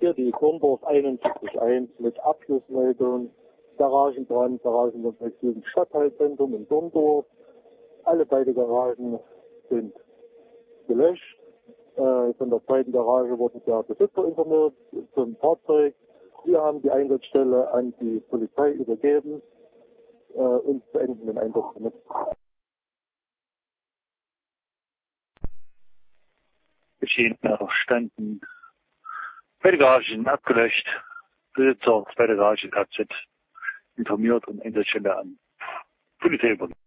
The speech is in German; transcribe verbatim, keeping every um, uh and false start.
Hier die Korndorf einundsiebzig eins mit Abschlussmeldung, Garagenbrand, Garagenkomplex im Stadtteilzentrum in Korndorf. Alle beide Garagen sind gelöscht. Äh, von der zweiten Garage wurde der Besitzer informiert zum Fahrzeug. Wir haben die Einsatzstelle an die Polizei übergeben äh, und beenden den Einsatz damit. Geschehen erstanden. Beide Garagen abgelöscht. Besitzer bei der Garage K Z informiert und Einsatzstelle an Polizei übergeben.